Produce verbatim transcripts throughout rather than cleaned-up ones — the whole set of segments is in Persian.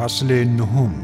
فصل نهم.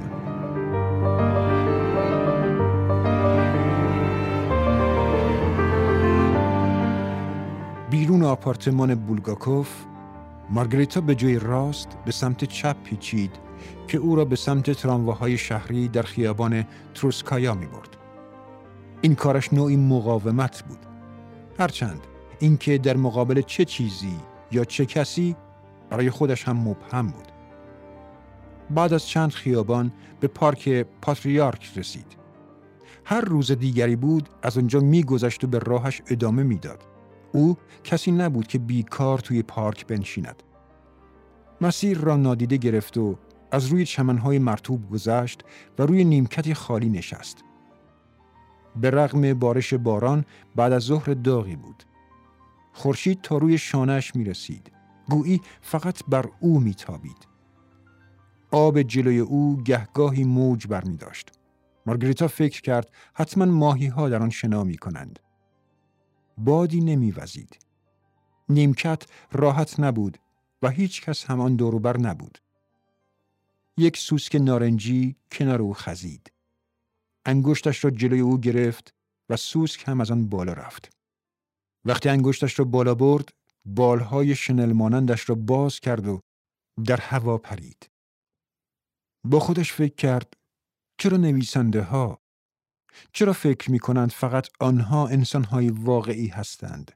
بیرون آپارتمان بولگاکوف، مارگریتا به جای راست به سمت چپ پیچید که او را به سمت ترامواهای شهری در خیابان تروسکایا می برد. این کارش نوعی مقاومت بود. هرچند اینکه در مقابل چه چیزی یا چه کسی برای خودش هم مبهم بود. بعد از چند خیابان به پارک پاتریارک رسید. هر روز دیگری بود از آنجا می‌گذشت و به راهش ادامه میداد. او کسی نبود که بیکار توی پارک بنشیند. مسیر را نادیده گرفت و از روی چمن‌های مرطوب گذشت و روی نیمکتی خالی نشست. به رغم بارش باران بعد از ظهر داغی بود. خورشید تا روی شانه‌اش می‌رسید. گویی فقط بر او می‌تابید. آب جلوی او گهگاهی موج برمی داشت. مارگریتا فکر کرد حتما ماهی ها در آن شنا می کنند. بادی نمی وزید. نیمکت راحت نبود و هیچ کس هم آن دور و بر نبود. یک سوسک نارنجی کنار او خزید. انگشتش را جلوی او گرفت و سوسک هم از آن بالا رفت. وقتی انگشتش را بالا برد، بالهای شنل مانندش را باز کرد و در هوا پرید. با خودش فکر کرد چرا نویسنده ها؟ چرا فکر می کنند فقط آنها انسان های واقعی هستند؟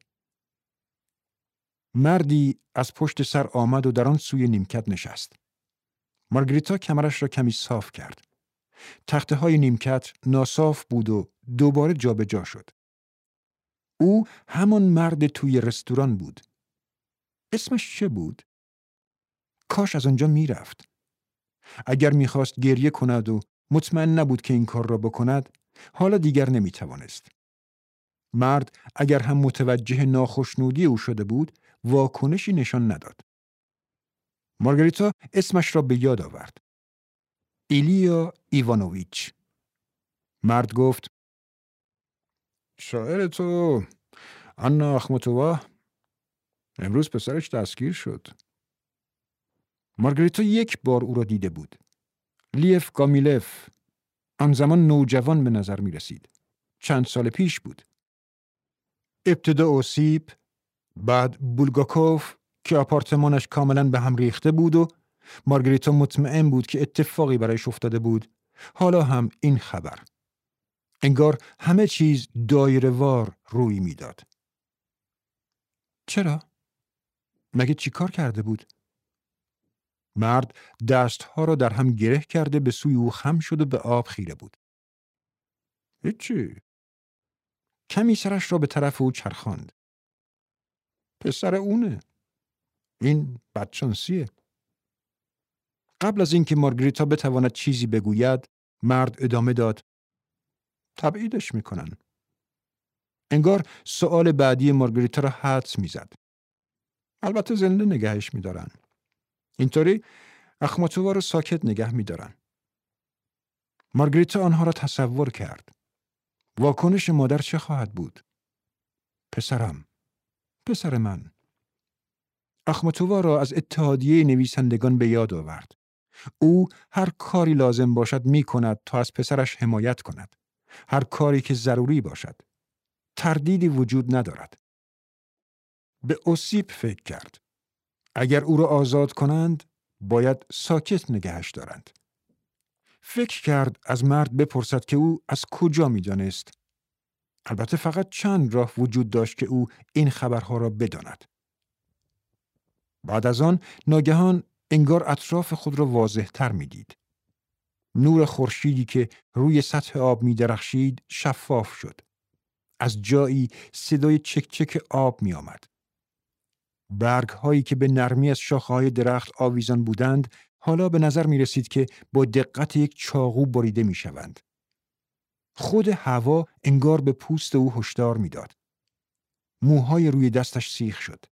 مردی از پشت سر آمد و در آن سوی نیمکت نشست. مارگریتا کمرش را کمی صاف کرد. تخته های نیمکت ناصاف بود و دوباره جابجا شد. او همان مرد توی رستوران بود. اسمش چه بود؟ کاش از آنجا می رفت. اگر می‌خواست گریه کند و مطمئن نبود که این کار را بکند، حالا دیگر نمی‌توانست. مرد اگر هم متوجه ناخشنودی او شده بود، واکنشی نشان نداد. مارگریتا اسمش را به یاد آورد. ایلیا ایوانوویچ. مرد گفت: شاعر تو آنا آخماتووا امروز پسرش دستگیر شد. مارگریتا یک بار او را دیده بود. لیف گامیلف، آن زمان نوجوان به نظر می رسید. چند سال پیش بود. ابتدا اوسیپ، بعد بولگاکوف که آپارتمانش کاملا به هم ریخته بود و مارگریتا مطمئن بود که اتفاقی برایش افتاده بود. حالا هم این خبر. انگار همه چیز دایره‌وار روی میداد. چرا؟ مگه چی کار کرده بود؟ مرد دستها را در هم گره کرده به سوی او خم شد و به آب خیره بود. هیچی. کمی سرش را به طرف او چرخاند. پسر اونه. این بدشانسیه. قبل از اینکه مارگریتا بتواند چیزی بگوید، مرد ادامه داد: تبعیدش میکنن. انگار سؤال بعدی مارگریتا را حدس میزد. البته زنده نگهش میدارن. اینطوری اخماتووا رو ساکت نگه میدارن. مارگریتا آنها را تصور کرد. واکنش مادر چه خواهد بود؟ پسرم، پسر من. اخماتووا را از اتحادیه نویسندگان به یاد آورد. او هر کاری لازم باشد می کند تا از پسرش حمایت کند. هر کاری که ضروری باشد. تردیدی وجود ندارد. به اوسیپ فکر کرد. اگر او را آزاد کنند، باید ساکت نگهش دارند. فکر کرد از مرد بپرسد که او از کجا می دانست. البته فقط چند راه وجود داشت که او این خبرها را بداند. بعد از آن ناگهان انگار اطراف خود را واضح تر می دید. نور خورشیدی که روی سطح آب می درخشید شفاف شد. از جایی صدای چک چک آب می آمد. برگ هایی که به نرمی از شاخه های درخت آویزان بودند حالا به نظر می رسید که با دقت یک چاقو بریده می شوند. خود هوا انگار به پوست او هشدار می داد. موهای روی دستش سیخ شد.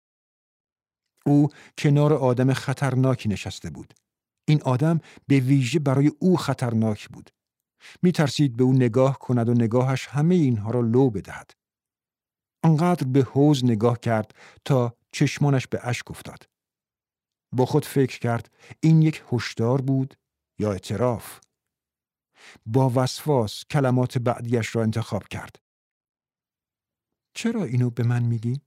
او کنار آدم خطرناکی نشسته بود. این آدم به ویژه برای او خطرناک بود. می ترسید به او نگاه کند و نگاهش همه اینها را لو بدهد. آنقدر به حوض نگاه کرد تا چشمانش به اشک افتاد. با خود فکر کرد این یک هشدار بود یا اعتراف؟ با وسواس کلمات بعدیش را انتخاب کرد. چرا اینو به من میگی؟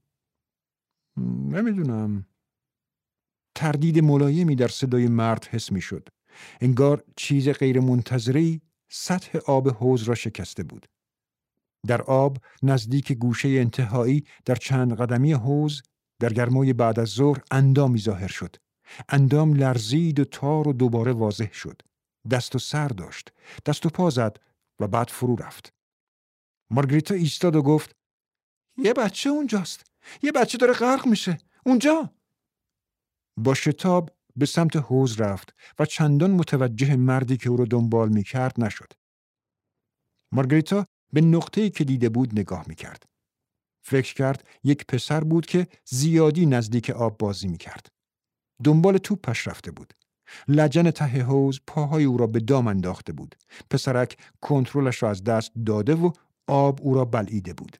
نمیدونم. تردید ملایمی در صدای مرد حس میشد. انگار چیز غیر منتظری سطح آب حوض را شکسته بود. در آب نزدیک گوشه انتهایی در چند قدمی حوض در گرمای بعد از ظهر اندامی ظاهر شد. اندام لرزید و تار و دوباره واضح شد. دست و سر داشت. دست و پا زد و بعد فرو رفت. مارگریتا ایستاد و گفت یه بچه اونجاست. یه بچه داره غرق میشه. اونجا. با شتاب به سمت حوض رفت و چندان متوجه مردی که او را دنبال میکرد نشد. مارگریتا به نقطه‌ای که دیده بود نگاه میکرد. فکر کرد یک پسر بود که زیادی نزدیک آب بازی میکرد. دنبال توپش رفته بود. لجن ته حوض پاهای او را به دام انداخته بود. پسرک کنترلش را از دست داده و آب او را بلعیده بود.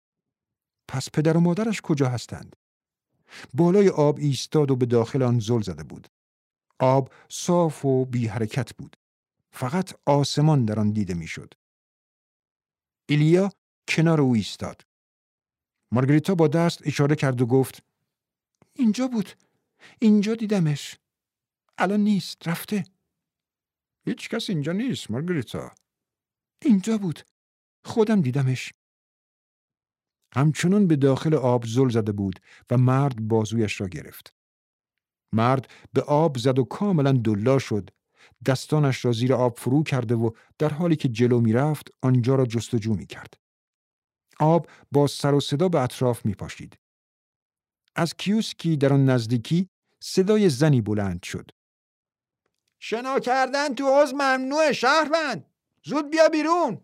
پس پدر و مادرش کجا هستند؟ بالای آب ایستاد و به داخل آن زل زده بود. آب صاف و بی حرکت بود. فقط آسمان در آن دیده میشد. ایلیا کنار او ایستاد. مارگریتا با دست اشاره کرد و گفت اینجا بود. اینجا دیدمش. الان نیست. رفته. هیچ کس اینجا نیست مارگریتا. اینجا بود. خودم دیدمش. همچنان به داخل آب زل زده بود و مرد بازویش را گرفت. مرد به آب زد و کاملا دلا شد. دستانش را زیر آب فرو کرده و در حالی که جلو می رفت آنجا را جستجو می کرد. آب با سر و صدا به اطراف می پاشید. از کیوسکی در آن نزدیکی صدای زنی بلند شد. شنا کردن تو حوض ممنوعه شهروند. زود بیا بیرون.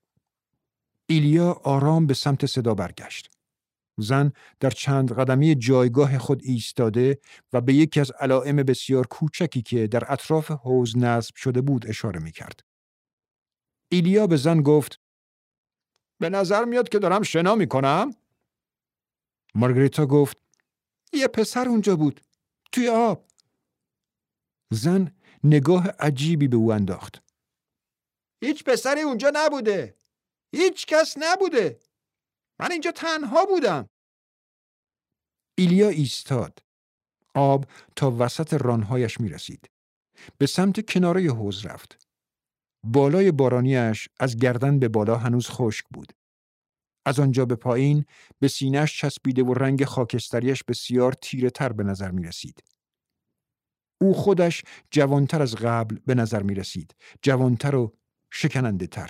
ایلیا آرام به سمت صدا برگشت. زن در چند قدمی جایگاه خود ایستاده و به یکی از علائم بسیار کوچکی که در اطراف حوض نصب شده بود اشاره می کرد. ایلیا به زن گفت به نظر میاد که دارم شنا می کنم. مارگریتا گفت یه پسر اونجا بود. توی آب. زن نگاه عجیبی به او انداخت. هیچ پسری اونجا نبوده. هیچ کس نبوده. من اینجا تنها بودم. ایلیا ایستاد. آب تا وسط رانهایش می رسید. به سمت کناره حوض رفت. بالای بارانیش از گردن به بالا هنوز خشک بود. از آنجا به پایین به سینه‌اش چسبیده و رنگ خاکستریش بسیار تیره تر به نظر می رسید. او خودش جوانتر از قبل به نظر می رسید. جوانتر و شکننده تر.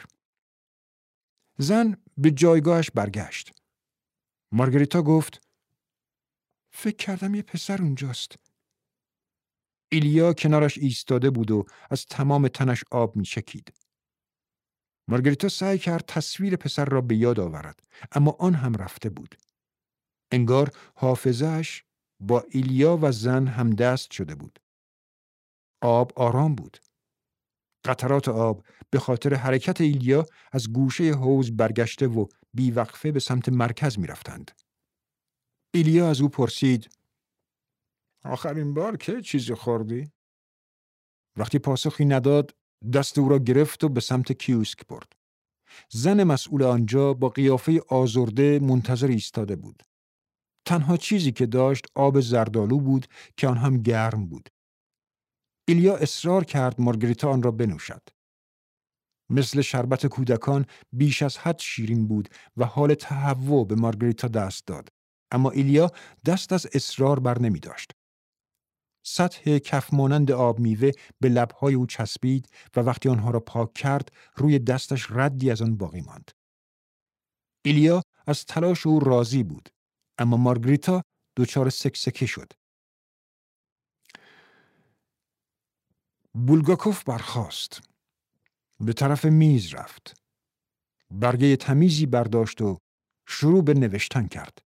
زن به جایگاهش برگشت. مارگریتا گفت فکر کردم یه پسر اونجاست. ایلیا کنارش ایستاده بود و از تمام تنش آب می چکید. مارگریتا سعی کرد تصویر پسر را به یاد آورد، اما آن هم رفته بود. انگار حافظه‌اش با ایلیا و زن هم دست شده بود. آب آرام بود. قطرات آب به خاطر حرکت ایلیا از گوشه حوض برگشته و بیوقفه به سمت مرکز می رفتند. ایلیا از او پرسید آخرین بار که چیزی خوردی؟ وقتی پاسخی نداد دست او را گرفت و به سمت کیوسک برد. زن مسئول آنجا با قیافه آزرده منتظر ایستاده بود. تنها چیزی که داشت آب زردآلو بود که آن هم گرم بود. ایلیا اصرار کرد مارگریتا آن را بنوشد. مثل شربت کودکان بیش از حد شیرین بود و حال تهوع به مارگریتا دست داد. اما ایلیا دست از اصرار بر نمی داشت. سطح کف مانند آب میوه به لبهای او چسبید و وقتی آنها را پاک کرد روی دستش ردی از آن باقی ماند. ایلیا از تلاش او راضی بود، اما مارگریتا دچار سکسکه شد. بولگاکوف برخاست. به طرف میز رفت. برگه تمیزی برداشت و شروع به نوشتن کرد.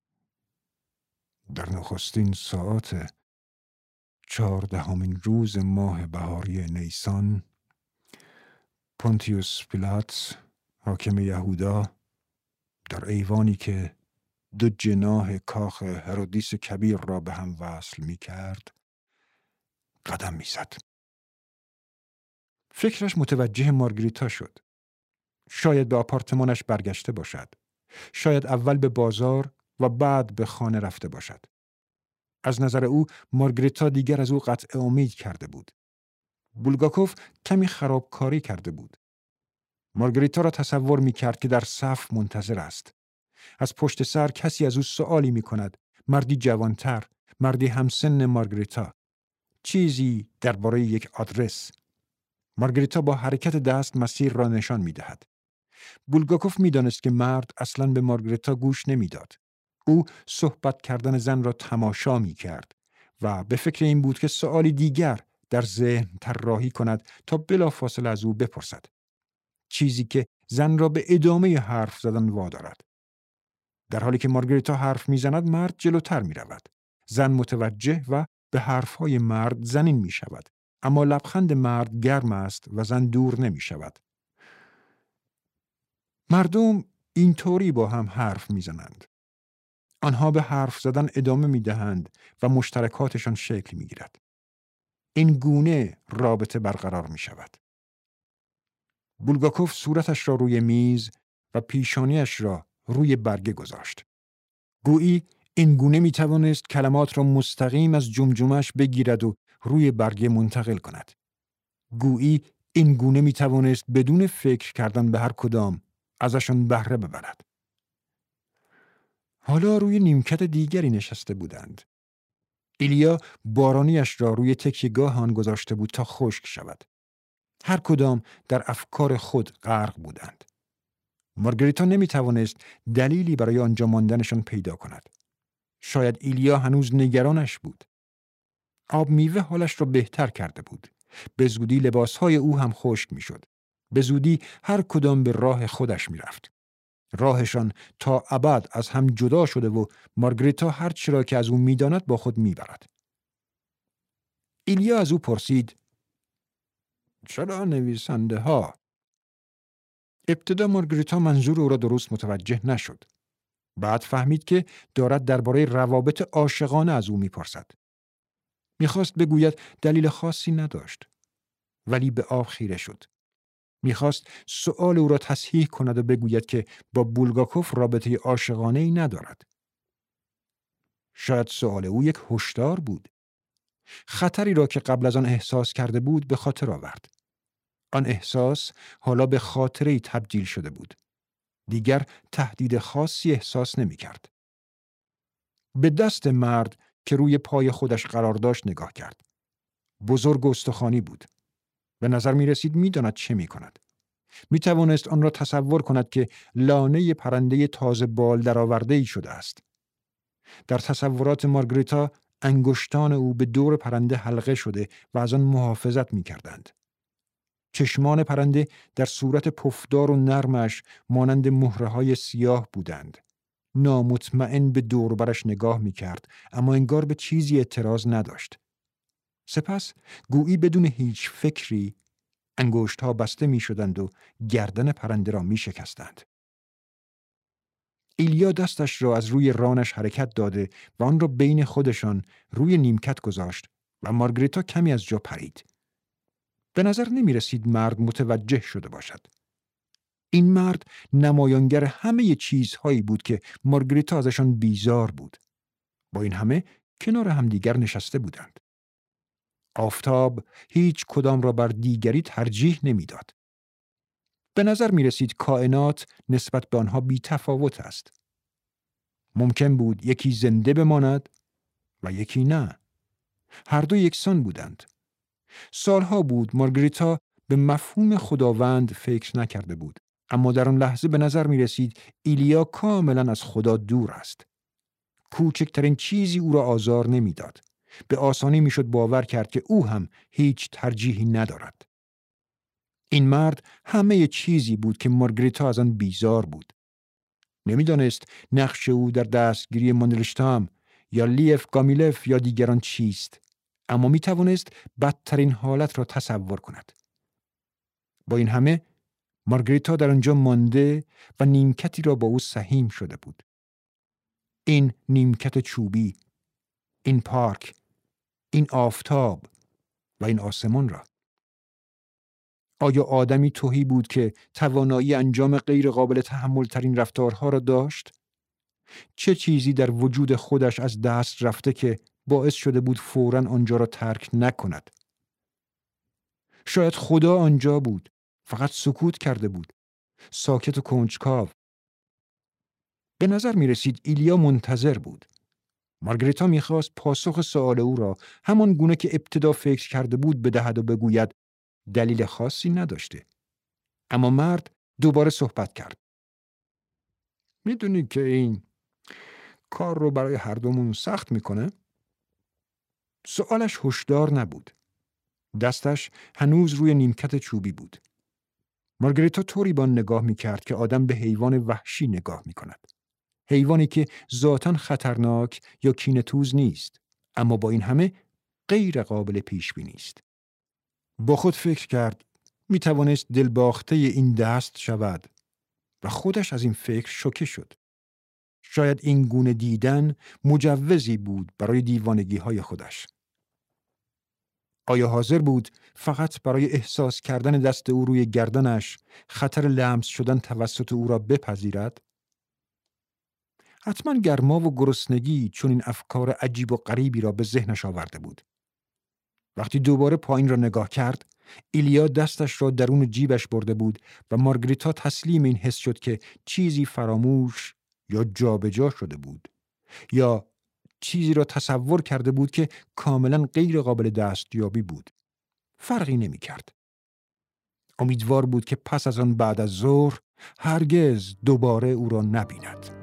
در نخستین ساعت چهاردهمین روز ماه بهاری نیسان، پونتیوس پیلات، حاکم یهودا، در ایوانی که دو جناح کاخ هرودیس کبیر را به هم وصل می کرد، قدم می زد. فکرش متوجه مارگریتا شد. شاید به آپارتمانش برگشته باشد. شاید اول به بازار و بعد به خانه رفته باشد. از نظر او مارگریتا دیگر از او قطع امید کرده بود. بولگاکوف کمی خرابکاری کرده بود. مارگریتا را تصور می کرد که در صف منتظر است. از پشت سر کسی از او سوالی می کند. مردی جوانتر، مردی همسن مارگریتا. چیزی درباره یک آدرس. مارگریتا با حرکت دست مسیر را نشان می دهد. بولگاکوف می دانست که مرد اصلاً به مارگریتا گوش نمی داد. او صحبت کردن زن را تماشا می کرد و به فکر این بود که سوالی دیگر در ذهن طراحی کند تا بلافاصله از او بپرسد. چیزی که زن را به ادامه حرف زدن وادارد. در حالی که مارگریتا حرف می زند مرد جلوتر می رود. زن متوجه و به حرفهای مرد زنین می شود. اما لبخند مرد گرم است و زن دور نمی شود. مردم اینطوری با هم حرف می زنند. آنها به حرف زدن ادامه می دهند و مشترکاتشان شکل می گیرد. این گونه رابطه برقرار می شود. بولگاکوف صورتش را روی میز و پیشانیش را روی برگه گذاشت. گویی این گونه می توانست کلمات را مستقیم از جمجمه‌اش بگیرد و روی برگه منتقل کند. گویی این گونه می توانست بدون فکر کردن به هر کدام ازشان بهره ببرد. حالا روی نیمکت دیگری نشسته بودند. ایلیا بارانیش را روی تکیه‌گاه آن گذاشته بود تا خشک شود. هر کدام در افکار خود غرق بودند. مارگریتا نمی توانست دلیلی برای آنجا ماندنشان پیدا کند. شاید ایلیا هنوز نگرانش بود. آب میوه حالش را بهتر کرده بود. به زودی لباسهای او هم خشک می شد. به زودی هر کدام به راه خودش می رفت. راهشان تا ابد از هم جدا شده و مارگریتا هر چی را که از او می داند با خود می برد. ایلیا از او پرسید: چرا نویسنده ها؟ ابتدا مارگریتا منظور او را درست متوجه نشد. بعد فهمید که دارد درباره روابط عاشقانه از او میپرسد. میخواست بگوید دلیل خاصی نداشت، ولی به آب خیره شد. میخواست سؤال او را تصحیح کند و بگوید که با بولگاکوف رابطه عاشقانه‌ای ندارد. شاید سؤال او یک هشدار بود. خطری را که قبل از آن احساس کرده بود به خاطر آورد. آن احساس حالا به خاطره‌ای تبدیل شده بود. دیگر تهدید خاصی احساس نمی کرد. به دست مرد که روی پای خودش قرار داشت نگاه کرد. بزرگ و استخوانی بود. به نظر می رسید می داند چه می کند. می توانست آن را تصور کند که لانه پرنده تازه بال درآورده‌ای شده است. در تصورات مارگریتا انگشتان او به دور پرنده حلقه شده و از آن محافظت می کردند. چشمان پرنده در صورت پفدار و نرمش مانند مهره‌های سیاه بودند. نامطمئن به دور برش نگاه می کرد، اما انگار به چیزی اعتراض نداشت. سپس گویی بدون هیچ فکری انگشت‌ها بسته می شدند و گردن پرنده را می شکستند. ایلیا دستش را از روی رانش حرکت داده و آن را بین خودشان روی نیمکت گذاشت و مارگریتا کمی از جا پرید. به نظر نمی رسید مرد متوجه شده باشد. این مرد نمایانگر همه چیزهایی بود که مارگریتا ازشان بیزار بود. با این همه کنار همدیگر نشسته بودند. آفتاب هیچ کدام را بر دیگری ترجیح نمیداد. به نظر می رسید کائنات نسبت به آنها بی تفاوت است. ممکن بود یکی زنده بماند و یکی نه. هر دو یکسان بودند. سالها بود مارگریتا به مفهوم خداوند فکر نکرده بود. اما در آن لحظه به نظر می رسید ایلیا کاملا از خدا دور است. کوچکترین چیزی او را آزار نمی داد. به آسانی می شد باور کرد که او هم هیچ ترجیحی ندارد. این مرد همه چیزی بود که مارگریتا از آن بیزار بود. نمی دانست نقش او در دستگیری ماندلشتام یا لیف گامیلف یا دیگران چیست، اما می توانست بدترین حالت را تصور کند. با این همه مارگریتا در آنجا مانده و نیمکتی را با او سهیم شده بود. این نیمکت چوبی، این پارک، این آفتاب و این آسمان را. آیا آدمی تهی بود که توانایی انجام غیر قابل تحمل ترین رفتارها را داشت؟ چه چیزی در وجود خودش از دست رفته که باعث شده بود فوراً آنجا را ترک نکند؟ شاید خدا آنجا بود، فقط سکوت کرده بود، ساکت و کنجکاو. به نظر می رسید ایلیا منتظر بود. مارگریتا می خواست پاسخ سؤال او را همان گونه که ابتدا فکر کرده بود بدهد و بگوید دلیل خاصی نداشته. اما مرد دوباره صحبت کرد. میدونی که این کار رو برای هر دومون سخت میکنه؟ سؤالش هشدار نبود. دستش هنوز روی نیمکت چوبی بود. مارگریتا طوری با نگاه میکرد که آدم به حیوان وحشی نگاه میکند. حیوانی که ذاتاً خطرناک یا کینه‌توز نیست، اما با این همه غیر قابل پیش بینی است. با خود فکر کرد می توانست دلباخته این دست شود و خودش از این فکر شوکه شد. شاید این گونه دیدن مجوزی بود برای دیوانگی های خودش. آیا حاضر بود فقط برای احساس کردن دست او روی گردنش خطر لمس شدن توسط او را بپذیرد؟ حتما گرما و گرسنگی چون این افکار عجیب و غریبی را به ذهنش آورده بود. وقتی دوباره پایین را نگاه کرد، ایلیا دستش را درون جیبش برده بود و مارگریتا تسلیم این حس شد که چیزی فراموش یا جابجا شده بود یا چیزی را تصور کرده بود که کاملا غیر قابل دستیابی بود. فرقی نمی کرد. امیدوار بود که پس از آن بعد از ظهر هرگز دوباره او را نبیند.